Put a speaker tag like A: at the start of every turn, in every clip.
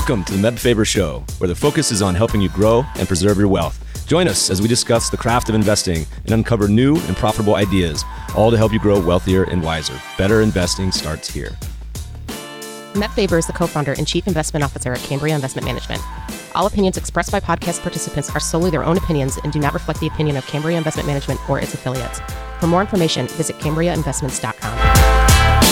A: Welcome to the Meb Faber Show, where the focus is on helping you grow and preserve your wealth. Join us as we discuss the craft of investing and uncover new and profitable ideas, all to help you grow wealthier and wiser. Better investing starts here.
B: Meb Faber is the co-founder and chief investment officer at Cambria Investment Management. All opinions expressed by podcast participants are solely their own opinions and do not reflect the opinion of Cambria Investment Management or its affiliates. For more information, visit CambriaInvestments.com.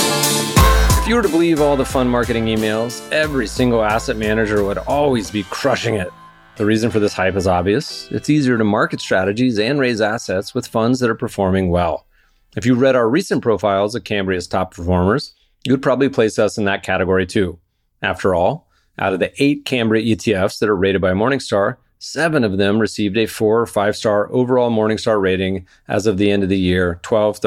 C: If you were to believe all the fun marketing emails, every single asset manager would always be crushing it. The reason for this hype is obvious. It's easier to market strategies and raise assets with funds that are performing well. If you read our recent profiles of Cambria's top performers, you'd probably place us in that category too. After all, out of the 8 Cambria ETFs that are rated by Morningstar, 7 of them received a 4 or 5-star overall Morningstar rating as of the end of the year,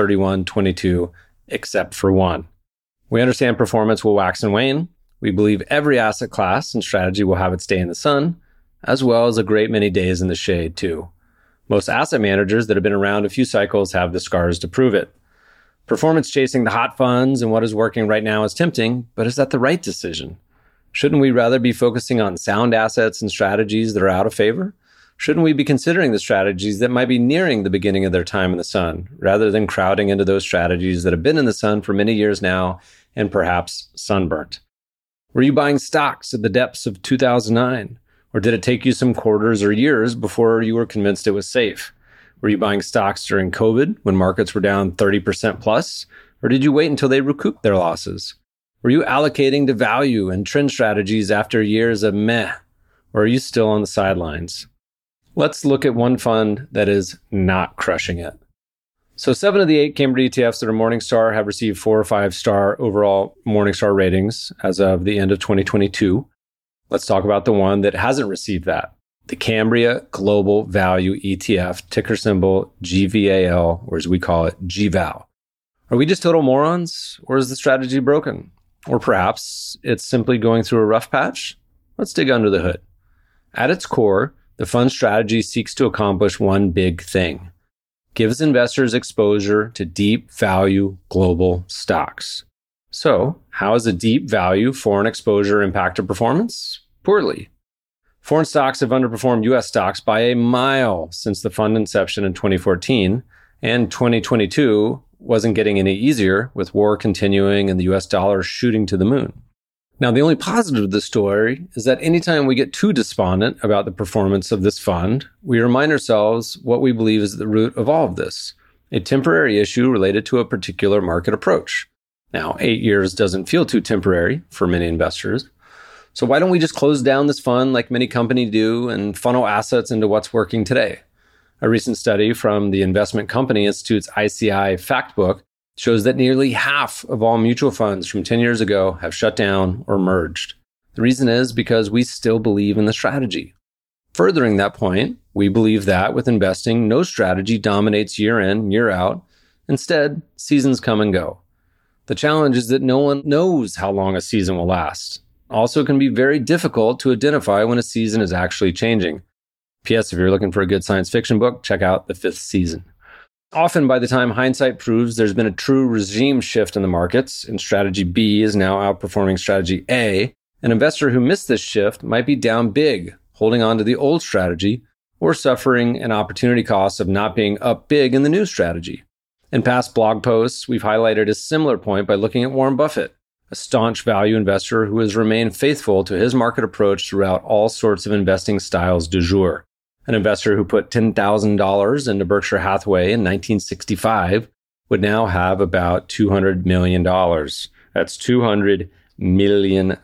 C: 12/31/22, except for 1. We understand performance will wax and wane. We believe every asset class and strategy will have its day in the sun, as well as a great many days in the shade too. Most asset managers that have been around a few cycles have the scars to prove it. Performance chasing the hot funds and what is working right now is tempting, but is that the right decision? Shouldn't we rather be focusing on sound assets and strategies that are out of favor? Shouldn't we be considering the strategies that might be nearing the beginning of their time in the sun, rather than crowding into those strategies that have been in the sun for many years now and perhaps sunburnt? Were you buying stocks at the depths of 2009? Or did it take you some quarters or years before you were convinced it was safe? Were you buying stocks during COVID when markets were down 30% plus? Or did you wait until they recouped their losses? Were you allocating to value and trend strategies after years of meh? Or are you still on the sidelines? Let's look at one fund that is not crushing it. So 7 of the 8 Cambria ETFs that are Morningstar have received 4 or 5-star overall Morningstar ratings as of the end of 2022. Let's talk about the one that hasn't received that. The Cambria Global Value ETF, ticker symbol GVAL, or as we call it, GVAL. Are we just total morons, or is the strategy broken? Or perhaps it's simply going through a rough patch? Let's dig under the hood. At its core, the fund strategy seeks to accomplish one big thing. Gives investors exposure to deep value global stocks. So, how has a deep value foreign exposure impacted performance? Poorly. Foreign stocks have underperformed U.S. stocks by a mile since the fund inception in 2014, and 2022 wasn't getting any easier with war continuing and the U.S. dollar shooting to the moon. Now, the only positive of this story is that anytime we get too despondent about the performance of this fund, we remind ourselves what we believe is the root of all of this, a temporary issue related to a particular market approach. Now, 8 years doesn't feel too temporary for many investors. So why don't we just close down this fund like many companies do and funnel assets into what's working today? A recent study from the Investment Company Institute's ICI Factbook shows that nearly half of all mutual funds from 10 years ago have shut down or merged. The reason is because we still believe in the strategy. Furthering that point, we believe that with investing, no strategy dominates year in, year out. Instead, seasons come and go. The challenge is that no one knows how long a season will last. Also, it can be very difficult to identify when a season is actually changing. P.S. If you're looking for a good science fiction book, check out The Fifth Season. Often, by the time hindsight proves there's been a true regime shift in the markets, and strategy B is now outperforming strategy A, an investor who missed this shift might be down big, holding on to the old strategy, or suffering an opportunity cost of not being up big in the new strategy. In past blog posts, we've highlighted a similar point by looking at Warren Buffett, a staunch value investor who has remained faithful to his market approach throughout all sorts of investing styles du jour. An investor who put $10,000 into Berkshire Hathaway in 1965 would now have about $200 million. That's $200 million.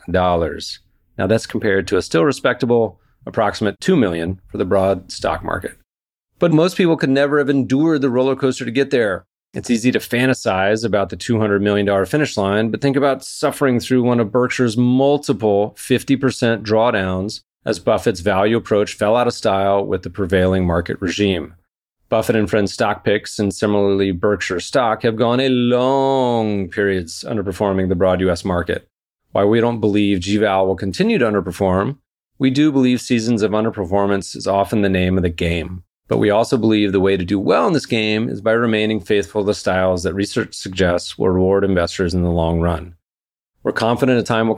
C: Now that's compared to a still respectable approximate $2 million for the broad stock market. But most people could never have endured the roller coaster to get there. It's easy to fantasize about the $200 million finish line, but think about suffering through one of Berkshire's multiple 50% drawdowns as Buffett's value approach fell out of style with the prevailing market regime. Buffett and Friends stock picks and similarly Berkshire stock have gone a long periods underperforming the broad U.S. market. While we don't believe GVAL will continue to underperform, we do believe seasons of underperformance is often the name of the game. But we also believe the way to do well in this game is by remaining faithful to the styles that research suggests will reward investors in the long run. We're confident a time will come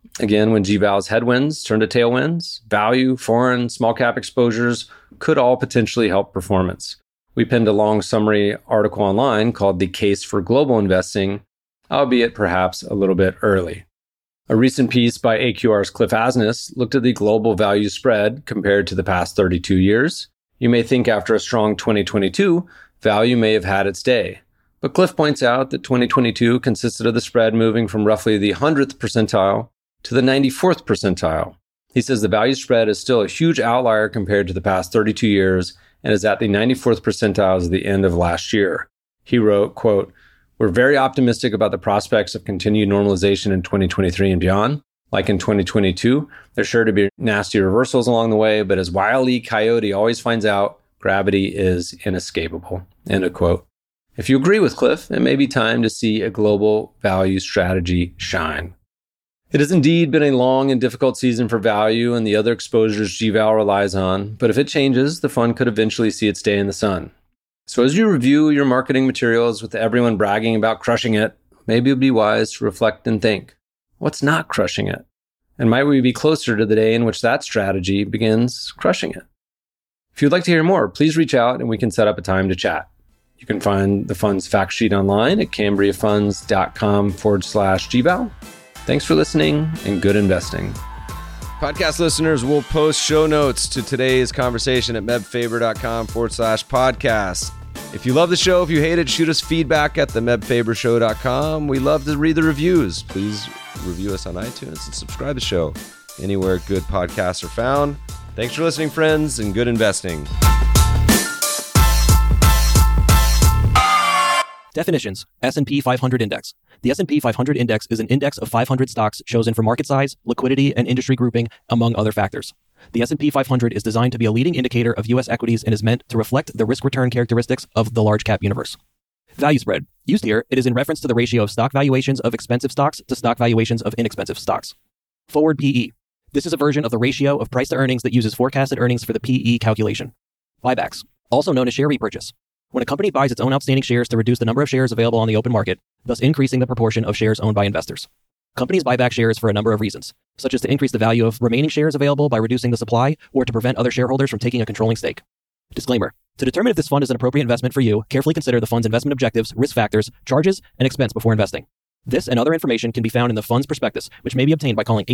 C: Again, when GVal's headwinds turn to tailwinds, value, foreign, small cap exposures could all potentially help performance. We penned a long summary article online called The Case for Global Investing, albeit perhaps a little bit early. A recent piece by AQR's Cliff Asness looked at the global value spread compared to the past 32 years. You may think after a strong 2022, value may have had its day. But Cliff points out that 2022 consisted of the spread moving from roughly the 100th percentile to the 94th percentile. He says the value spread is still a huge outlier compared to the past 32 years and is at the 94th percentile as the end of last year. He wrote, quote, "We're very optimistic about the prospects of continued normalization in 2023 and beyond. Like in 2022, there's sure to be nasty reversals along the way, but as Wile E. Coyote always finds out, gravity is inescapable." End of quote. If you agree with Cliff, it may be time to see a global value strategy shine. It has indeed been a long and difficult season for value and the other exposures GVal relies on, but if it changes, the fund could eventually see its day in the sun. So as you review your marketing materials with everyone bragging about crushing it, maybe it would be wise to reflect and think, what's not crushing it? And might we be closer to the day in which that strategy begins crushing it? If you'd like to hear more, please reach out and we can set up a time to chat. You can find the fund's fact sheet online at cambriafunds.com/GVal. Thanks for listening and good investing.
A: Podcast listeners will post show notes to today's conversation at mebfaber.com/podcast. If you love the show, if you hate it, shoot us feedback at themebfabershow.com. We love to read the reviews. Please review us on iTunes and subscribe to the show anywhere good podcasts are found. Thanks for listening, friends, and good investing.
D: Definitions. S&P 500 Index. The S&P 500 Index is an index of 500 stocks chosen for market size, liquidity, and industry grouping, among other factors. The S&P 500 is designed to be a leading indicator of U.S. equities and is meant to reflect the risk-return characteristics of the large cap universe. Value spread. Used here, it is in reference to the ratio of stock valuations of expensive stocks to stock valuations of inexpensive stocks. Forward PE. This is a version of the ratio of price to earnings that uses forecasted earnings for the PE calculation. Buybacks. Also known as share repurchase. When a company buys its own outstanding shares to reduce the number of shares available on the open market, thus increasing the proportion of shares owned by investors. Companies buy back shares for a number of reasons, such as to increase the value of remaining shares available by reducing the supply or to prevent other shareholders from taking a controlling stake. Disclaimer. To determine if this fund is an appropriate investment for you, carefully consider the fund's investment objectives, risk factors, charges, and expense before investing. This and other information can be found in the fund's prospectus, which may be obtained by calling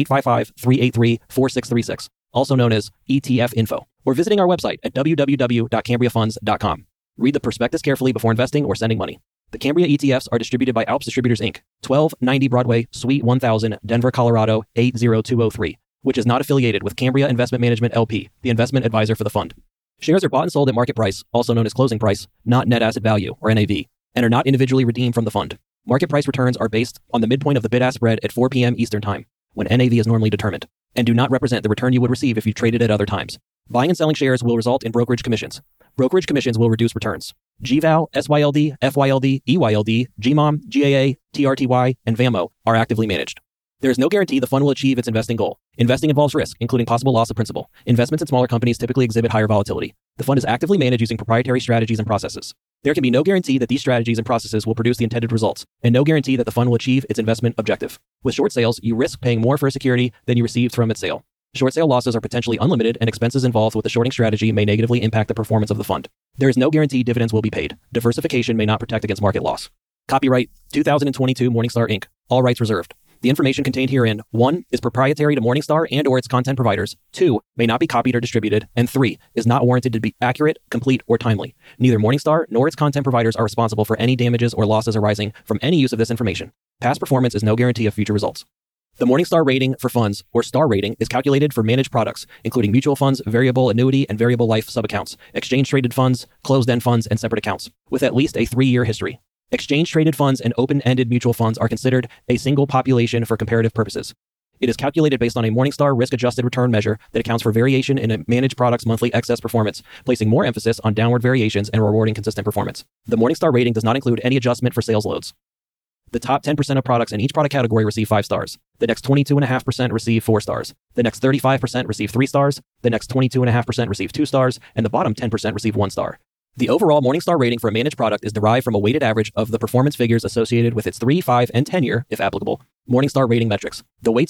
D: 855-383-4636, also known as ETF Info, or visiting our website at www.cambriafunds.com. Read the prospectus carefully before investing or sending money. The Cambria ETFs are distributed by Alps Distributors, Inc., 1290 Broadway, Suite 1000, Denver, Colorado, 80203, which is not affiliated with Cambria Investment Management LP, the investment advisor for the fund. Shares are bought and sold at market price, also known as closing price, not net asset value, or NAV, and are not individually redeemed from the fund. Market price returns are based on the midpoint of the bid-ask spread at 4 p.m. Eastern Time, when NAV is normally determined, and do not represent the return you would receive if you traded at other times. Buying and selling shares will result in brokerage commissions. Brokerage commissions will reduce returns. GVal, SYLD, FYLD, EYLD, GMOM, GAA, TRTY, and VAMO are actively managed. There is no guarantee the fund will achieve its investing goal. Investing involves risk, including possible loss of principal. Investments in smaller companies typically exhibit higher volatility. The fund is actively managed using proprietary strategies and processes. There can be no guarantee that these strategies and processes will produce the intended results, and no guarantee that the fund will achieve its investment objective. With short sales, you risk paying more for a security than you received from its sale. Short sale losses are potentially unlimited, and expenses involved with the shorting strategy may negatively impact the performance of the fund. There is no guarantee dividends will be paid. Diversification may not protect against market loss. Copyright 2022 Morningstar Inc. All rights reserved. The information contained herein, 1, is proprietary to Morningstar and or its content providers, 2, may not be copied or distributed, and 3, is not warranted to be accurate, complete, or timely. Neither Morningstar nor its content providers are responsible for any damages or losses arising from any use of this information. Past performance is no guarantee of future results. The Morningstar rating for funds, or star rating, is calculated for managed products, including mutual funds, variable annuity, and variable life subaccounts, exchange-traded funds, closed-end funds, and separate accounts, with at least a 3-year history. Exchange-traded funds and open-ended mutual funds are considered a single population for comparative purposes. It is calculated based on a Morningstar risk-adjusted return measure that accounts for variation in a managed product's monthly excess performance, placing more emphasis on downward variations and rewarding consistent performance. The Morningstar rating does not include any adjustment for sales loads. The top 10% of products in each product category receive 5 stars. The next 22.5% receive 4 stars. The next 35% receive 3 stars. The next 22.5% receive 2 stars. And the bottom 10% receive 1 star. The overall Morningstar rating for a managed product is derived from a weighted average of the performance figures associated with its 3, 5, and 10-year, if applicable, Morningstar rating metrics. The weights are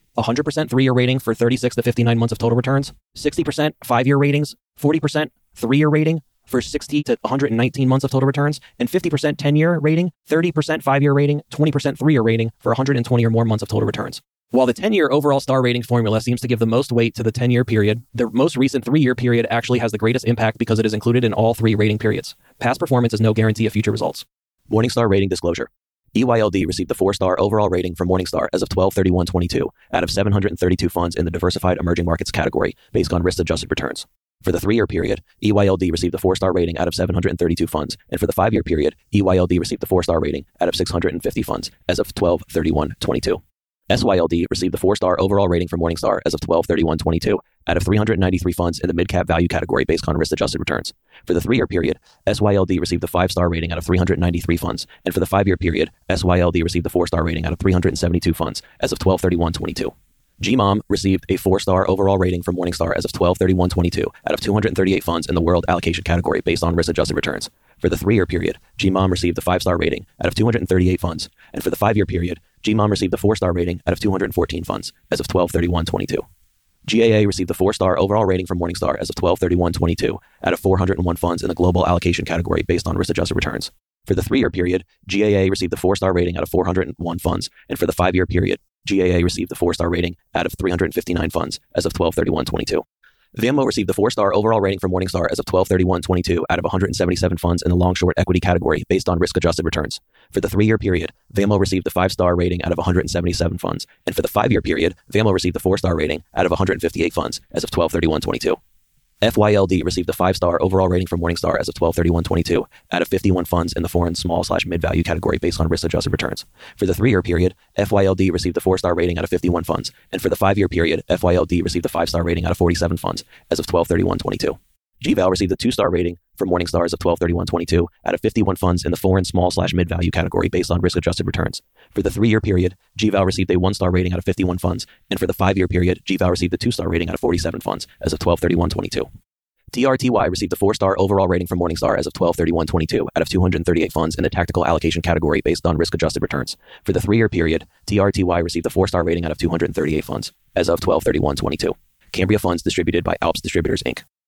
D: 100% 3-year rating for 36 to 59 months of total returns, 60% 5-year ratings, 40% 3-year rating for 60 to 119 months of total returns, and 50% 10-year rating, 30% 5-year rating, 20% 3-year rating for 120 or more months of total returns. While the 10-year overall star rating formula seems to give the most weight to the 10-year period, the most recent 3-year period actually has the greatest impact because it is included in all 3 rating periods. Past performance is no guarantee of future results. Morningstar rating disclosure. EYLD received the 4-star overall rating from Morningstar as of 12/31/22 out of 732 funds in the diversified emerging markets category based on risk-adjusted returns. For the 3-year period, EYLD received the 4-star rating out of 732 funds, and for the 5-year period, EYLD received the 4-star rating out of 650 funds as of 12/31/22. SYLD received the 4-star overall rating from Morningstar as of 12/31/22 out of 393 funds in the mid-cap value category based on risk-adjusted returns. For the 3-year period, SYLD received the 5-star rating out of 393 funds, and for the 5-year period, SYLD received the 4-star rating out of 372 funds as of 12/31/22. GMOM received a 4-star overall rating from Morningstar as of 12/31/22 out of 238 funds in the world allocation category based on risk-adjusted returns. For the 3-year period, GMOM received the 5-star rating out of 238 funds, and for the 5-year period, GMOM received the 4-star rating out of 214 funds as of 12/31/22. GAA received the 4-star overall rating from Morningstar as of 12/31/22 out of 401 funds in the global allocation category based on risk-adjusted returns. For the 3-year period, GAA received the 4-star rating out of 401 funds, and for the 5-year period, GAA received the 4-star rating out of 359 funds as of 12/31/22. VMO received the 4-star overall rating from Morningstar as of 12/31/22 out of 177 funds in the long-short equity category based on risk-adjusted returns. For the 3-year period, VMO received the 5-star rating out of 177 funds, and for the 5-year period, VMO received the 4-star rating out of 158 funds as of 12/31/22. FYLD received the 5-star overall rating from Morningstar as of 12/31/22 out of 51 funds in the foreign small/mid-value category based on risk-adjusted returns. For the 3-year period, FYLD received the 4-star rating out of 51 funds, and for the 5-year period, FYLD received the 5-star rating out of 47 funds as of 12/31/22. GVAL received the 2-star rating from Morningstar as of 12/31/22 out of 51 funds in the foreign small/mid-value category based on risk-adjusted returns. For the 3-year period, GVAL received a 1-star rating out of 51 funds, and for the 5-year period, GVAL received a 2-star rating out of 47 funds as of 12/31/22. TRTY received a 4-star overall rating from Morningstar as of 12/31/22 out of 238 funds in the tactical allocation category based on risk-adjusted returns. For the 3-year period, TRTY received a 4-star rating out of 238 funds as of 12/31/22. Cambria Funds distributed by Alps Distributors, Inc.